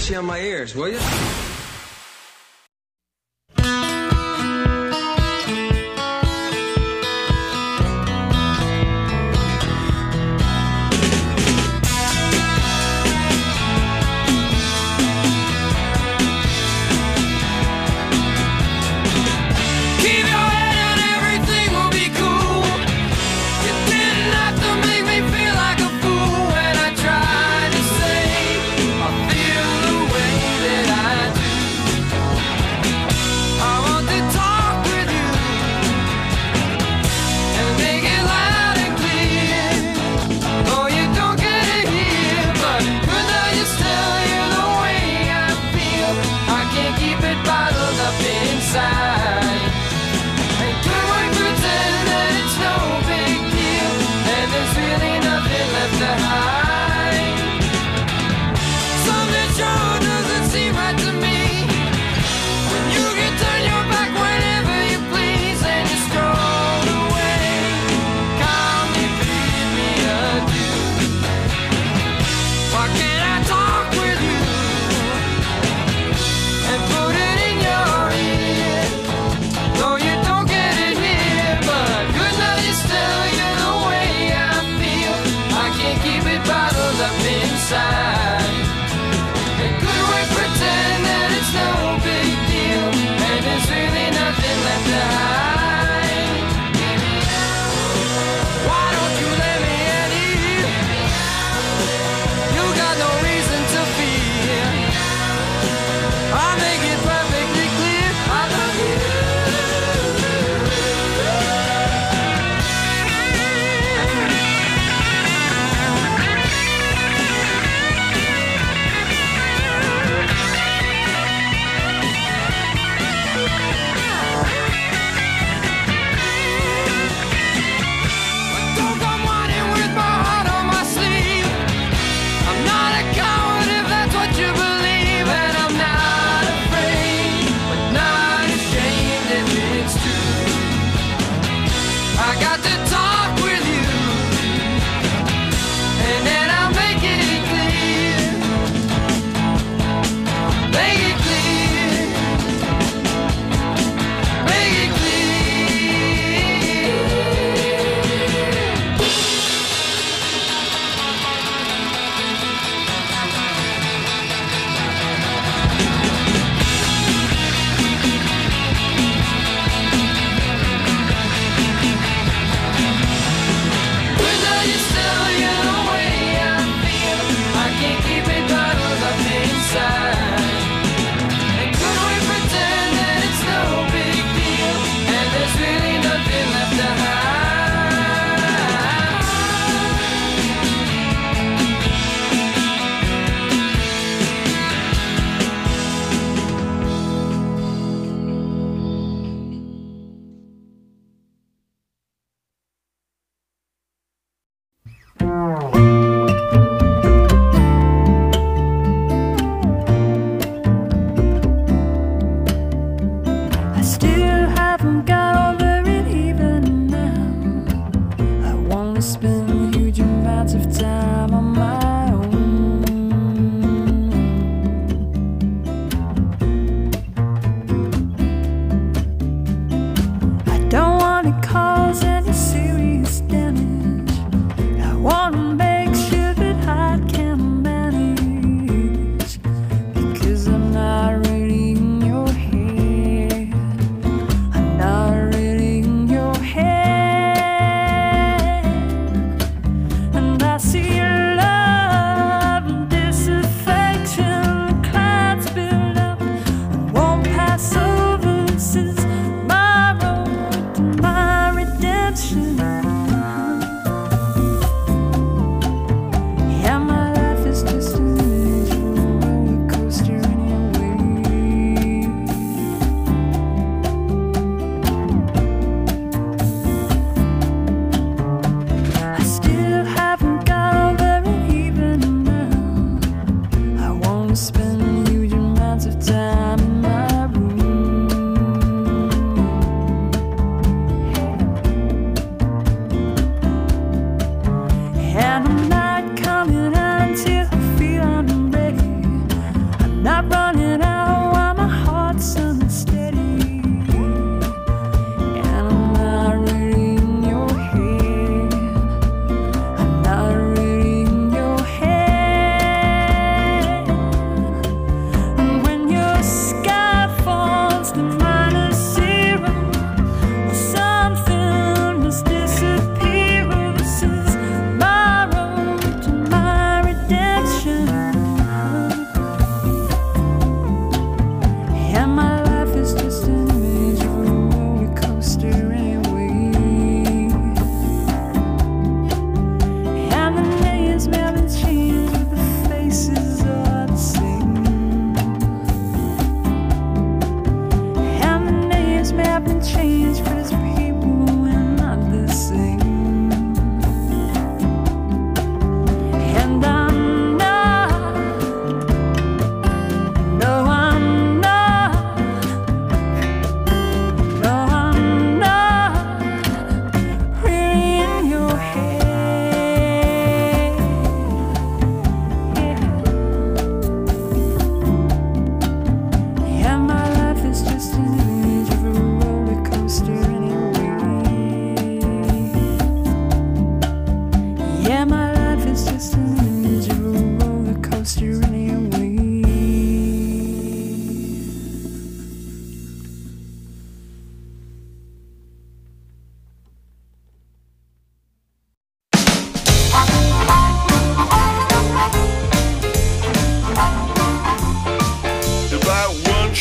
pussy on my ears, will you? Cause any serious damage. I wanna make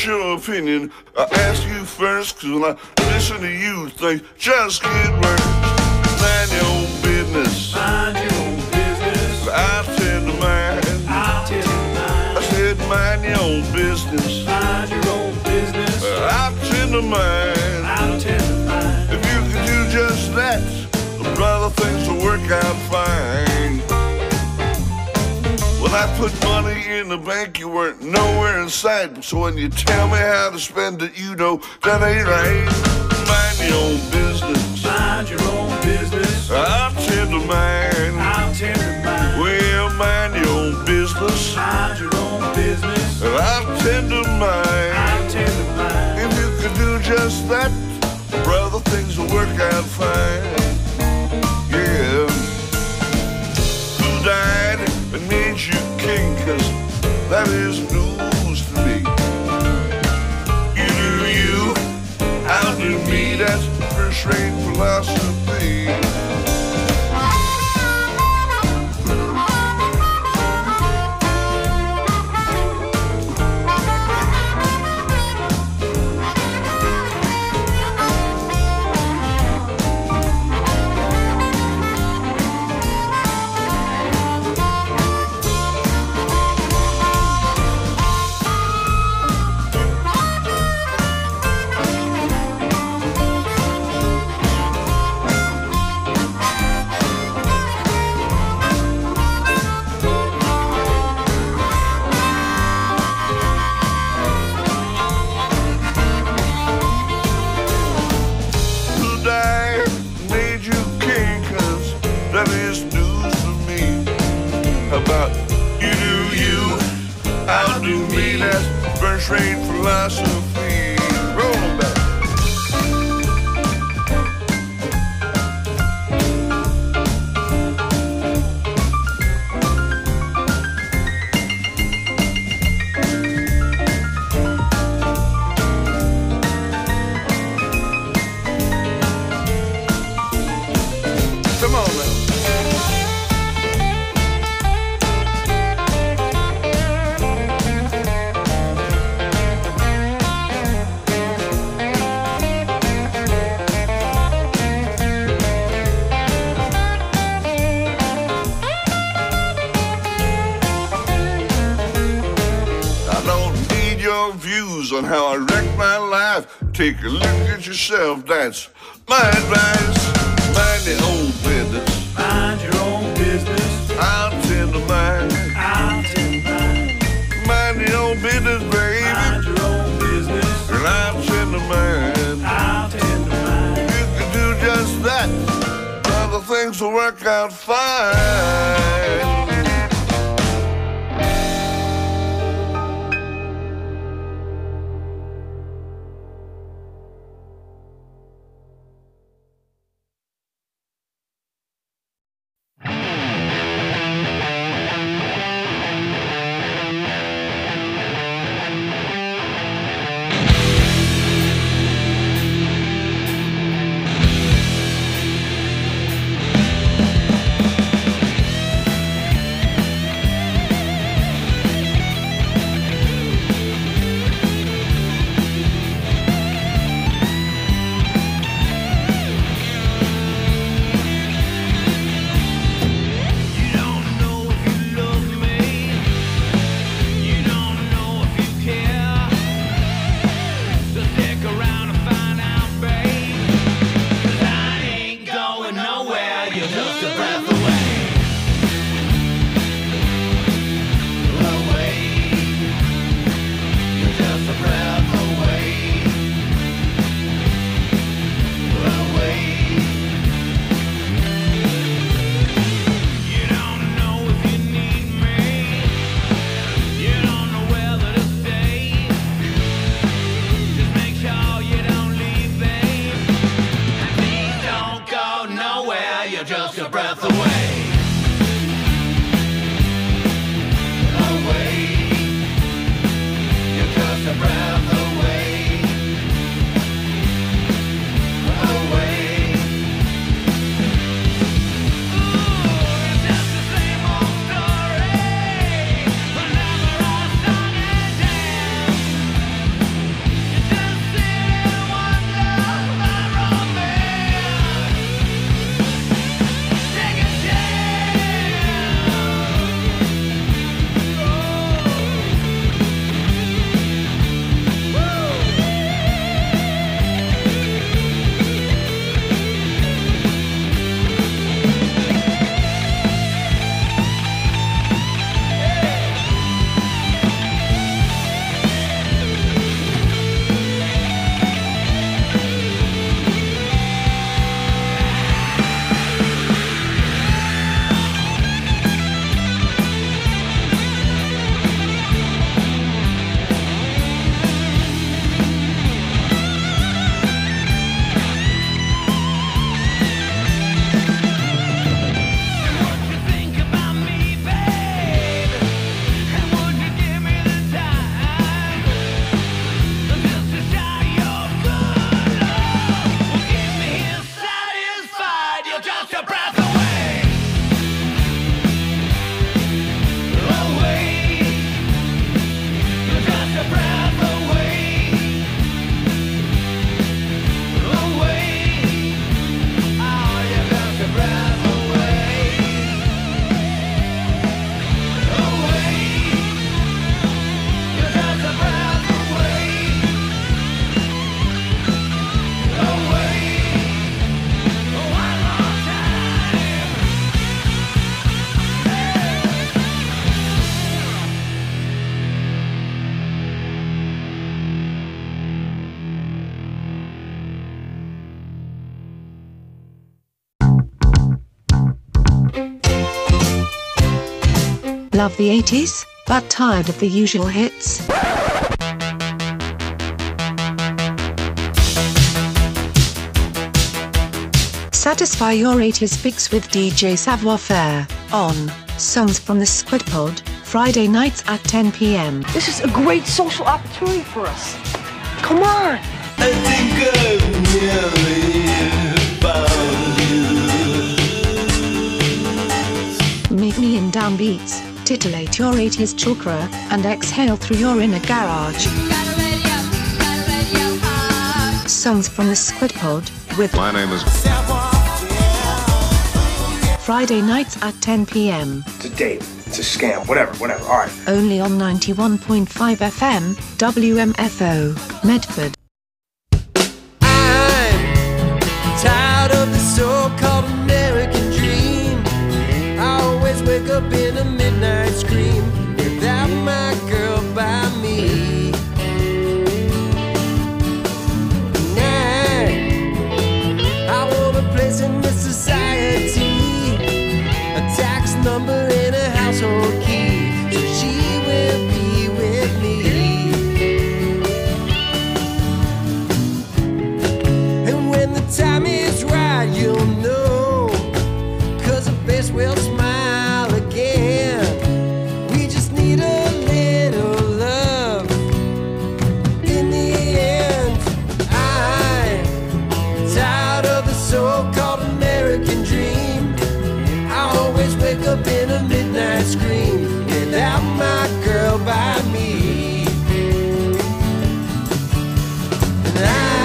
what's your opinion? I ask you first, cause when I listen to you, things just get worse. Mind your own business. Mind your own business. I tend to mind. I'll tend to mind. I said mind your own business. Mind your own business. I tend to mind. I'll tend to mind. If you could do just that, brother, things will work out fine. When I put money in the bank, you weren't nowhere in sight. So when you tell me how to spend it, you know that ain't right. Mind your own business. Mind your own business. I tend to mind. I'll tend to mind. Well, mind your own business. Mind your own business. I tend to mind. I'll tend to mind. If you could do just that, brother, things will work out fine. Yeah. Who died and made you king? Cause that is news to me. You do you, I'll do me. That's first-rate philosophy. First-rate philosophy. Roll 'em back. Come on now. Views on how I wrecked my life. Take a look at yourself, that's my advice. Mind your own business. Mind your own business. I'll tend to mind. I'll tend to mind. Mind your own business, baby. Mind your own business. And I'll tend to mind. I'll tend to mind. If you can do just that, other things will work out fine. Just a breath away. Away. You're just a breath away. Away. Ooh, it's just the same old story. Whenever I sung and danced. Love the 80s, but tired of the usual hits? Satisfy your 80s fix with DJ Savoir Faire on Songs from the Squid Pod, Friday nights at 10 p.m. This is a great social opportunity for us. Come on! I think I've nearly found you. Meet me in downbeats, titillate your 80s chakra, and exhale through your inner garage. Songs from the Squid Pod with My name is Friday nights at 10 p.m. It's a date. It's a scam. Whatever. All right. Only on 91.5 FM, WMFO, Medford. I'm tired of the so-called American dream. I always wake up in a midnight scream without my girl by me. And I want a place in this society, a tax number and a household key, so she will be with me. And when the time is right, you'll know, 'cause her face will smile again. We just need a little love. In the end, I'm tired of the so-called American dream. I always wake up in a midnight scream without my girl by me. And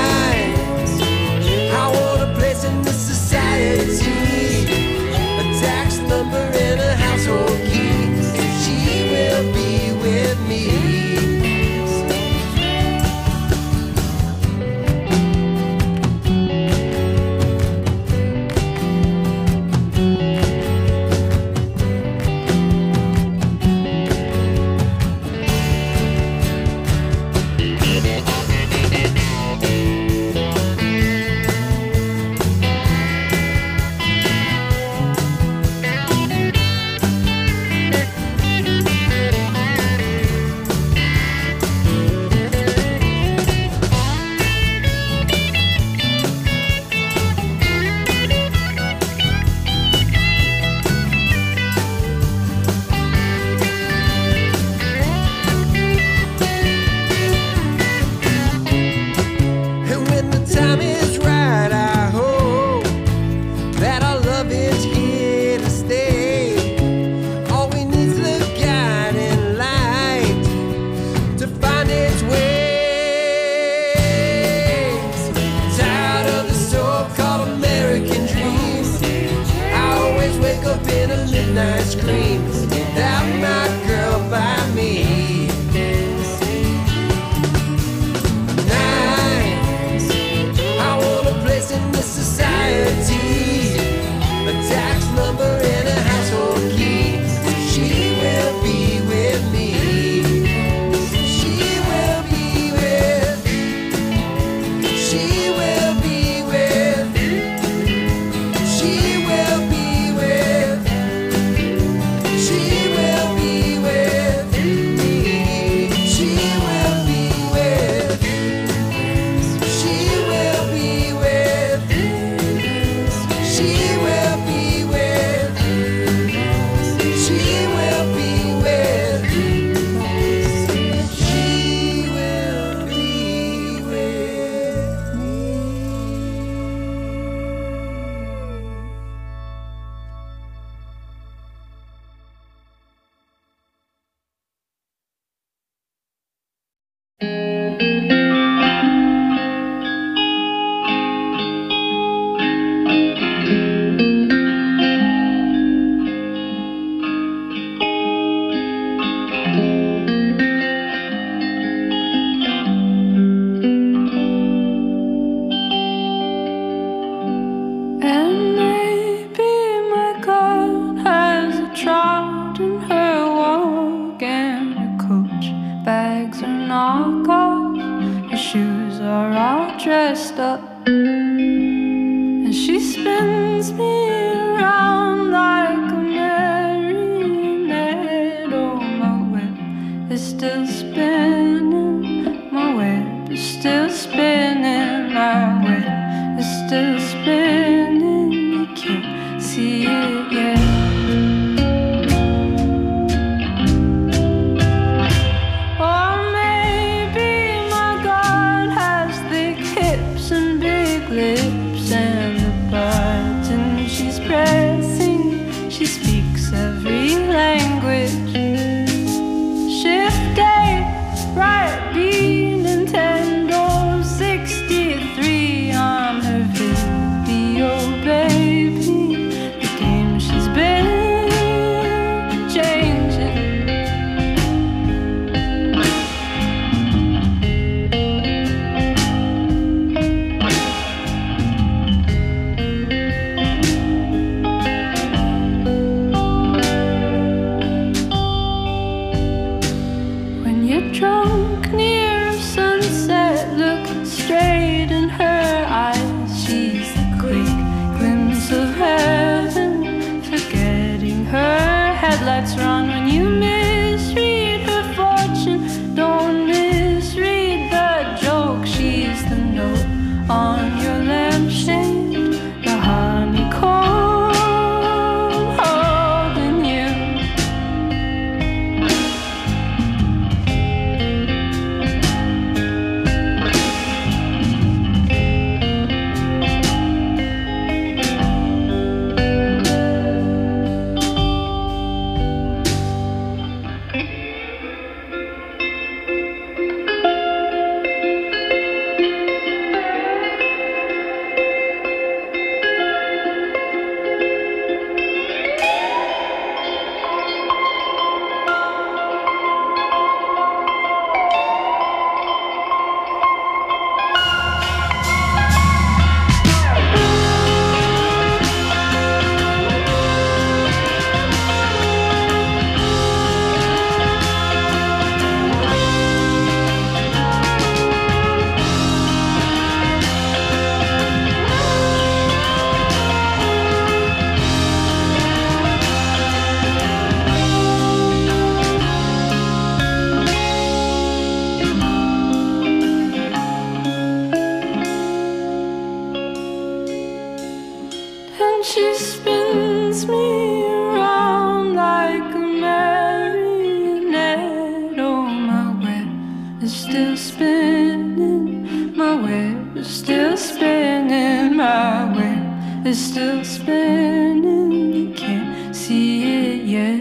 I want a place in this society, a tax number and a household key, so she will be with me. And when the time is right, I hope that our love is here to stay. All we need is the guiding light to find its ways. Tired of the so-called American dream. I always wake up in a midnight scream without my girl by me. I want a place in this society, a tax number and a household key, so she will be with me. She will be with. She will be with. She will be with. She she spins me around like a marionette. Oh, my web is still spinning, my web is still spinning, my web is still spinning. You can't see it yet.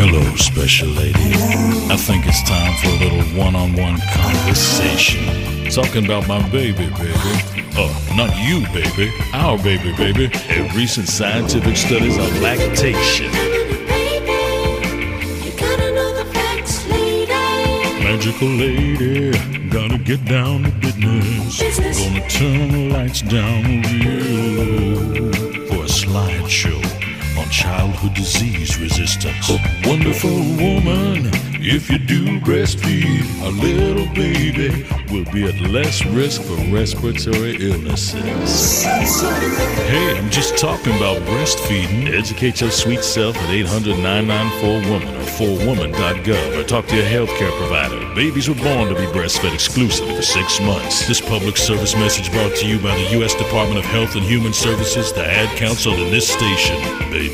Hello, special lady. I think it's time for a little one-on-one conversation. Talking about my baby, baby. Not you, baby. Our baby, baby. And recent scientific studies on lactation. Magical lady, gotta get down to business. Gonna turn the lights down real low for a slideshow on childhood disease resistance. Wonderful woman, if you do breastfeed, a little baby will be at less risk for respiratory illnesses. Hey, I'm just talking about breastfeeding. Educate your sweet self at 800-994-WOMAN or 4woman.gov, or talk to your healthcare provider. Babies were born to be breastfed exclusively for 6 months. This public service message brought to you by the U.S. Department of Health and Human Services, the Ad Council, and this station, baby.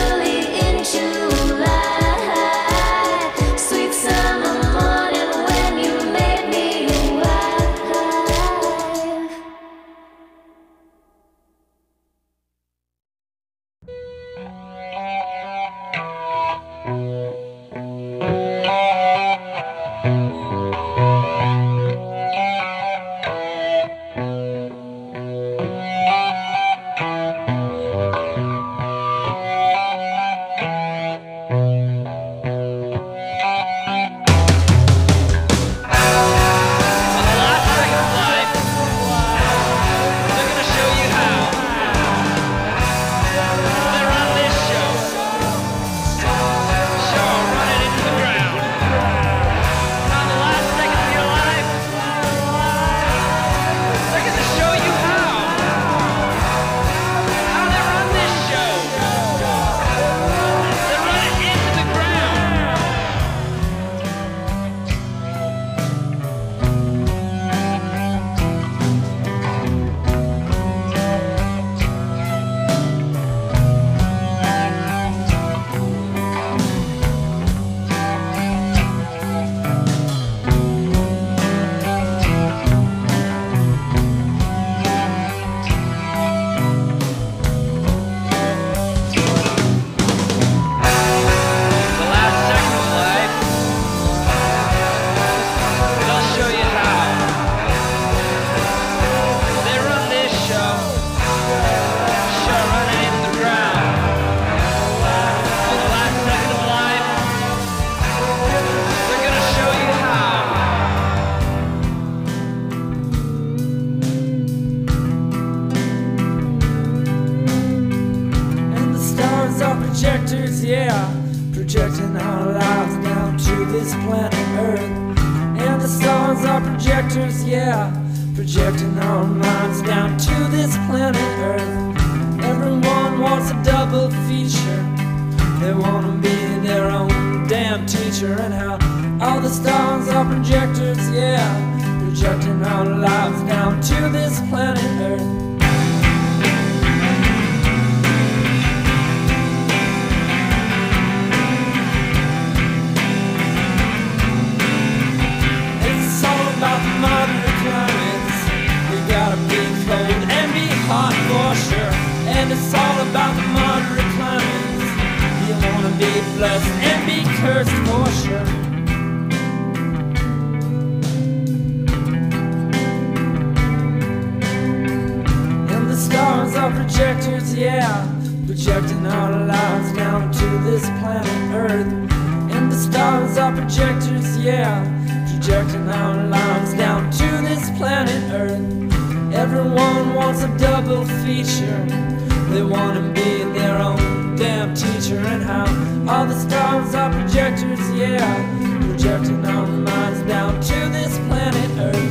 When the stars are projectors, yeah, projecting our minds down to this planet Earth. Everyone wants a double feature. They wanna be their own damn teacher. And how all the stars are projectors, yeah, projecting our lives down to this planet Earth. It's all about the moderate climates. You gotta be cold and be hot for sure. And it's all about the moderate climates. You wanna be blessed and be cursed for sure. And the stars are projectors, yeah, projecting our lives down to this planet Earth. And the stars are projectors, yeah, projecting our lives down to this planet Earth. Everyone wants a double feature. They wanna be their own damn teacher. And how all the stars are projectors, yeah, projecting our minds down to this planet Earth.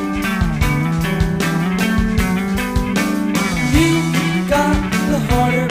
Harder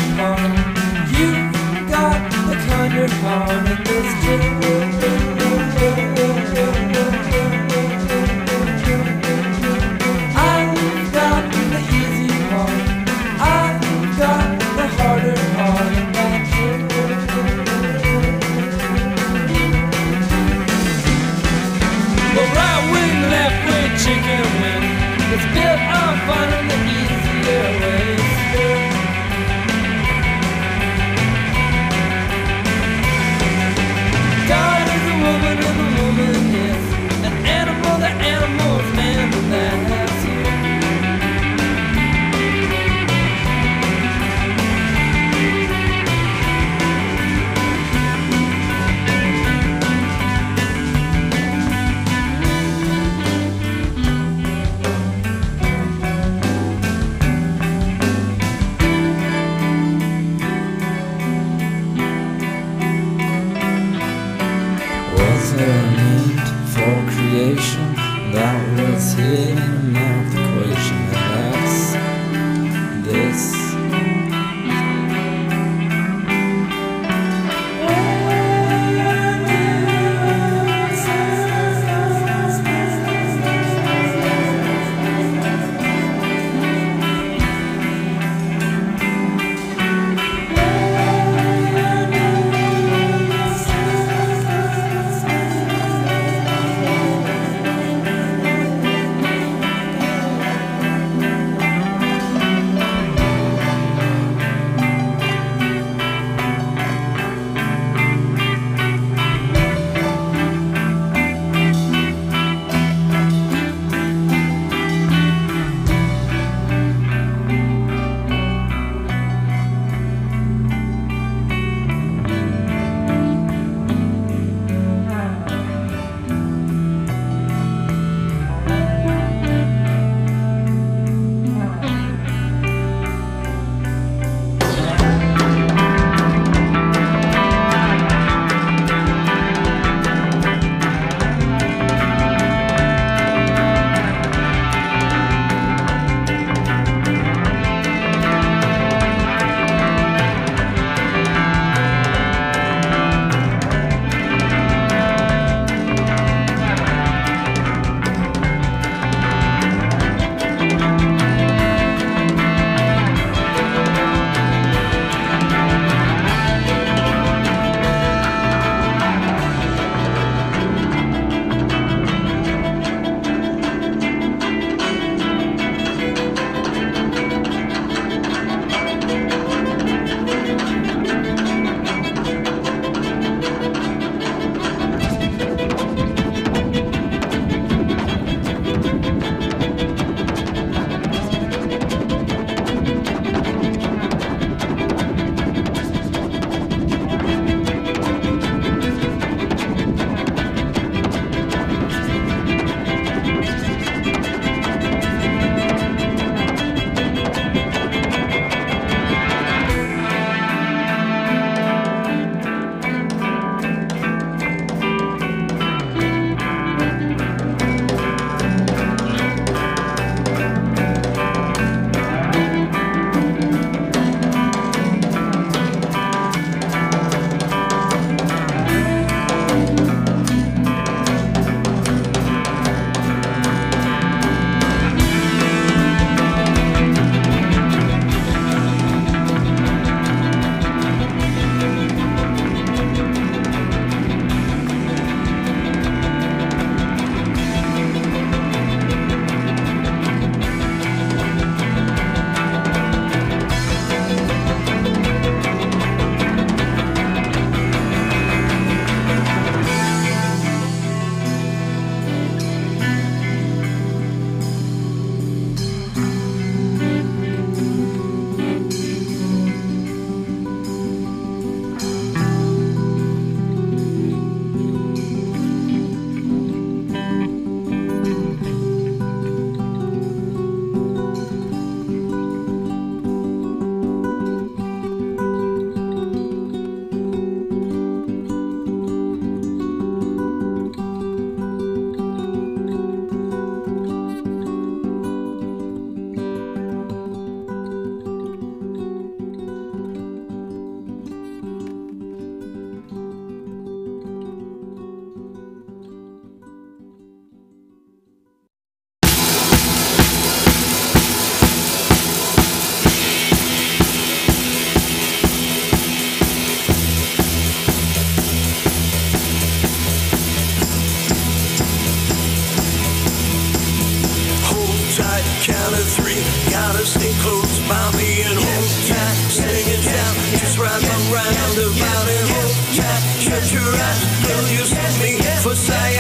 three. Gotta stay close by me and hold tight. Sing it down, just right around about and hold tight. Shut your eyes, girl, you see me for say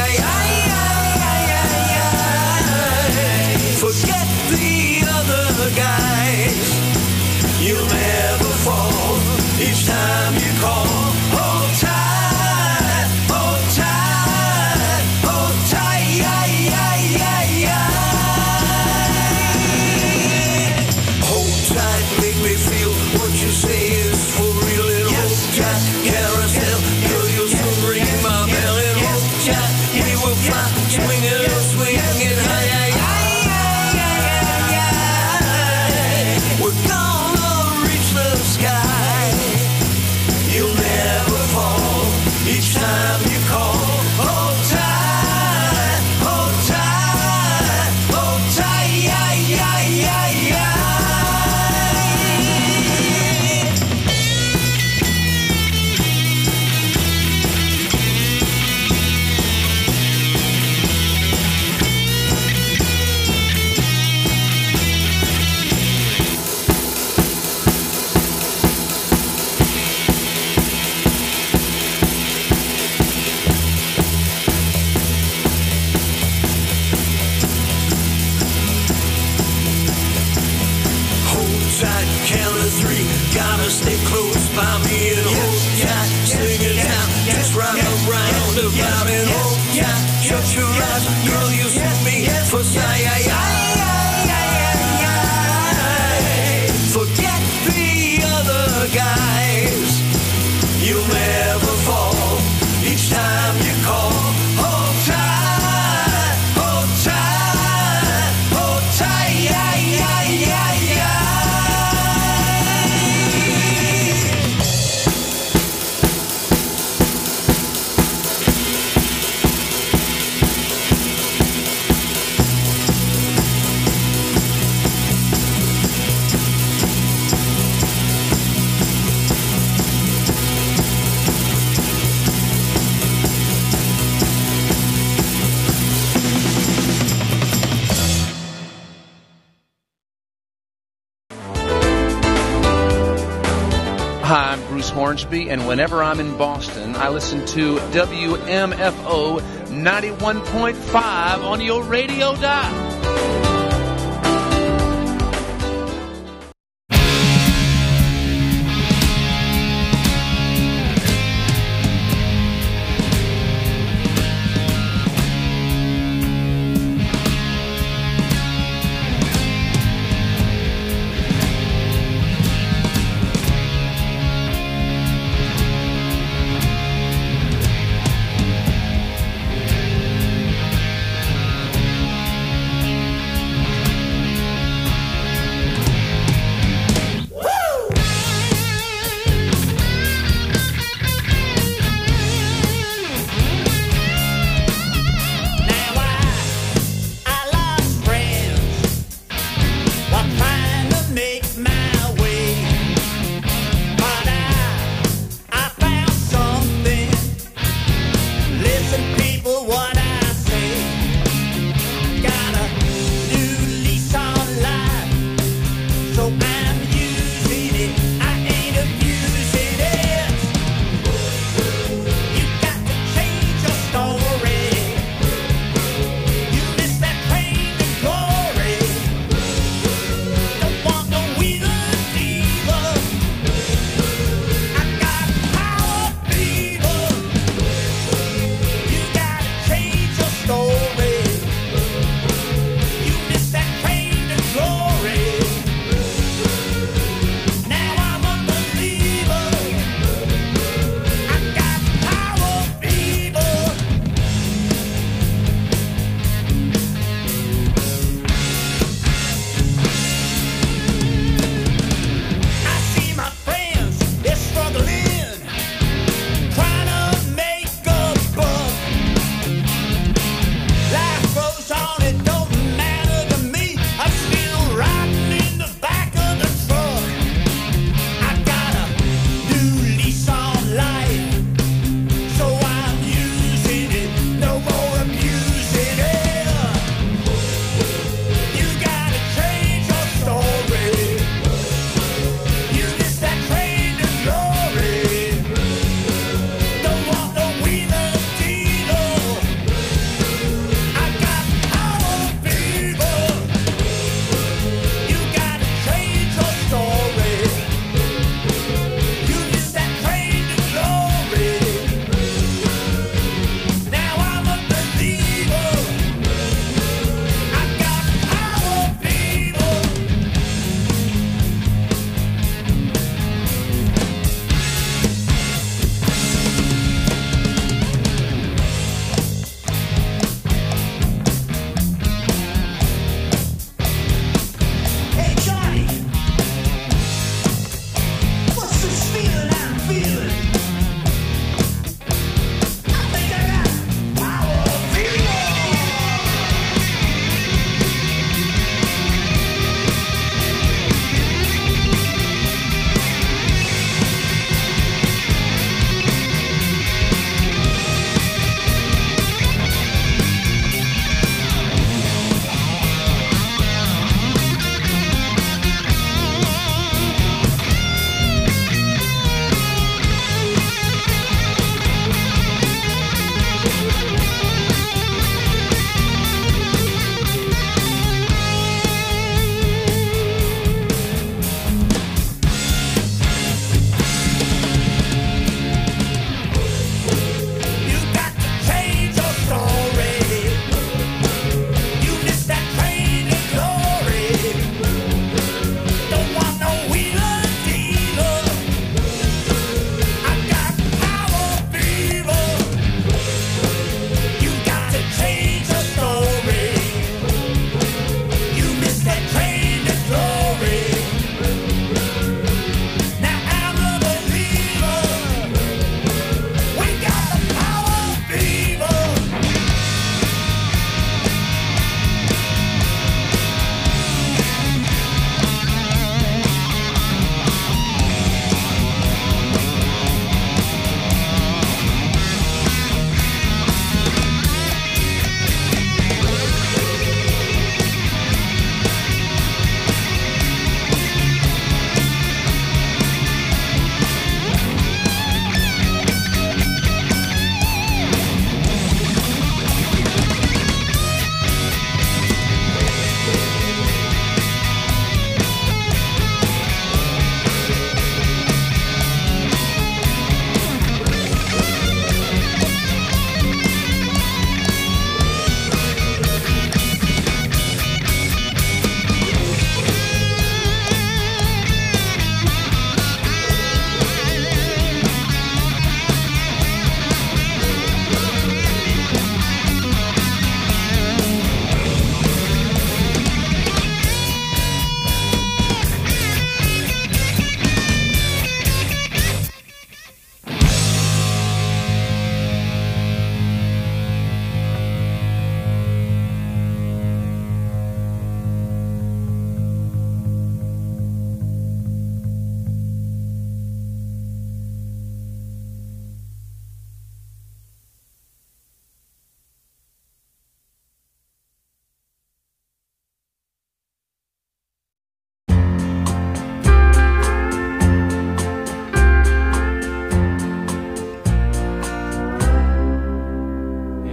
forget the other guys. You'll never fall each time you call. Hold tight, hold tight, hold tight. Hold tight, make me feel what you say is for real. And hold tight, carousel, girl, you'll soon ring my bell. And hold tight, we will fly, swinging and swinging high. We're gonna reach the sky. You'll never fall each time you call. Hold tight, hold tight, hold tight. Count of three, gotta stay close by me and hold tight. Sing it out, just right around about and hold tight. Shut your eyes, girl, you see me for say forget the other guys. You'll never fall each time you call. Hold tight, hold tight, hold tight. Hi, I'm Bruce Hornsby, and whenever I'm in Boston, I listen to WMFO 91.5 on your radio dial.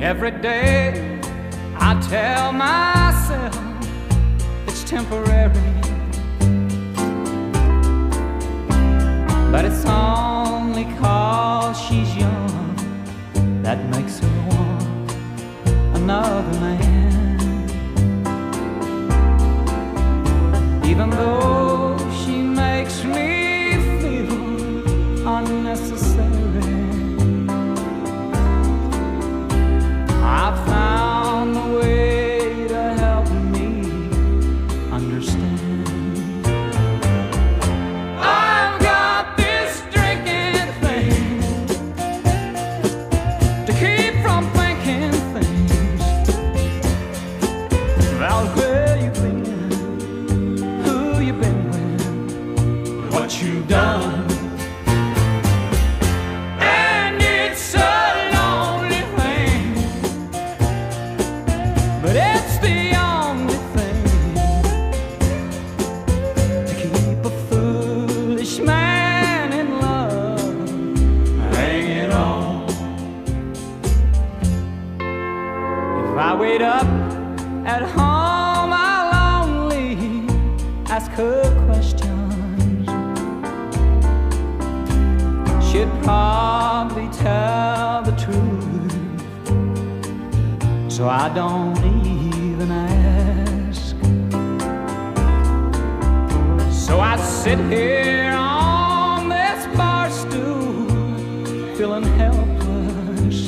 Every day I tell myself it's temporary, but it's only 'cause she's young that makes her want another man. Even though she makes me feel unnecessary, I found a way to help me understand. I've got this drinking thing to keep from thinking things about where you've been, who you've been with, what you've done. Wait up at home, I'll only ask her questions. She'd probably tell the truth, so I don't even ask. So I sit here on this bar stool, feeling helpless.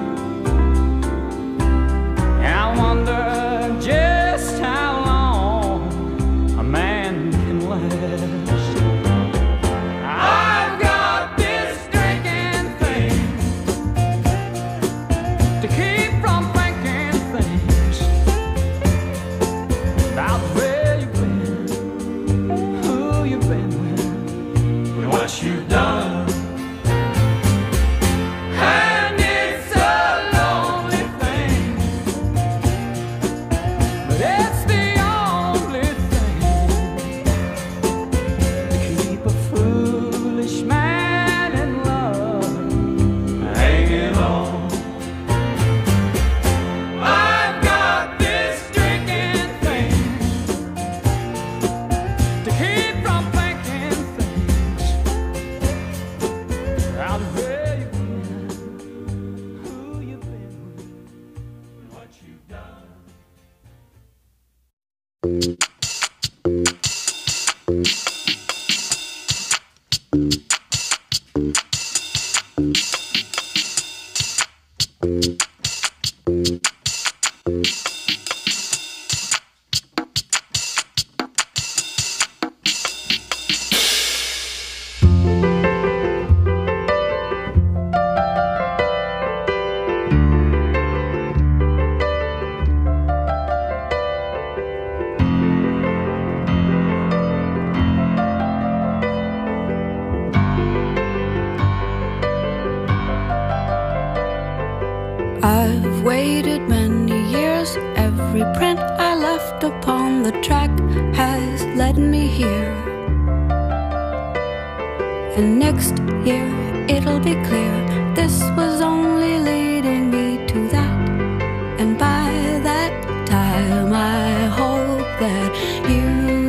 I wonder just how long a man can last. I've got this drinking thing to keep from thinking things about where you've been, who you've been with, and what you've done. I've waited many years. Every print I left upon the track has led me here. And next year it'll be clear this was only leading me to that. And by that time I hope that you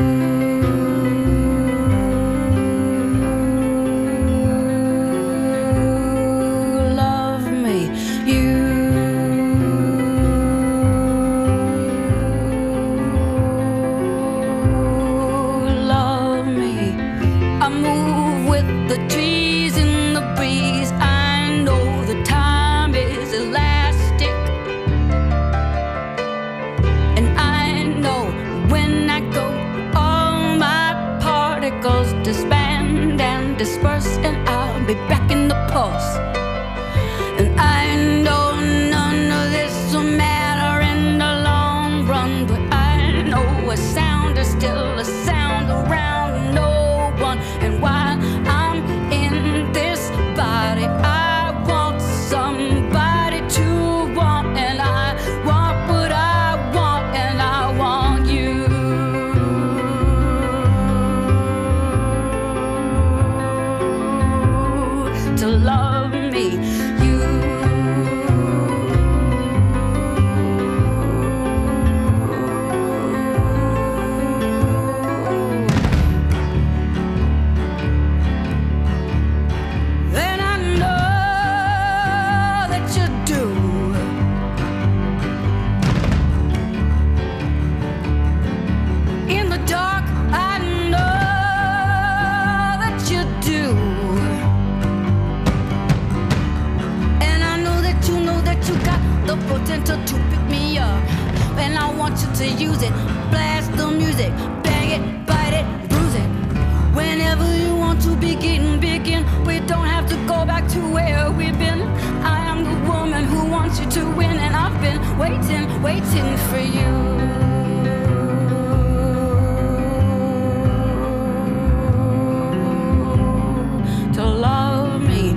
love me. I move with the trees in the breeze. I know the time is elastic, and I know when I go, all my particles disband and disperse, and I'll be back in the pulse. And I know none of this will matter in the long run, but I know a sound is still a sound around no one. And while I'm in this body, I want somebody to want, and I want what I want, and I want you. To love me, you center to pick me up. And I want you to use it. Blast the music, bang it, bite it, bruise it. Whenever you want to begin. We don't have to go back to where we've been. I am the woman who wants you to win, and I've been waiting for you. To love me,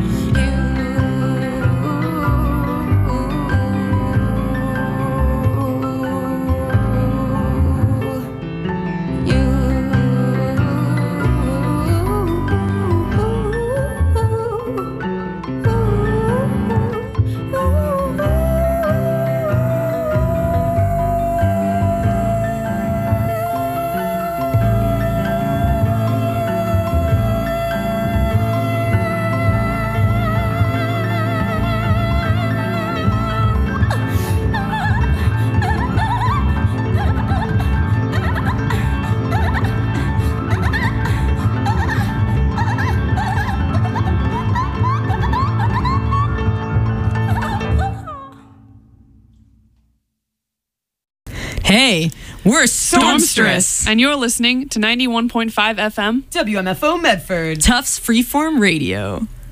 Hey, we're Stormstress. And you're listening to 91.5 FM WMFO Medford. Tufts Freeform Radio.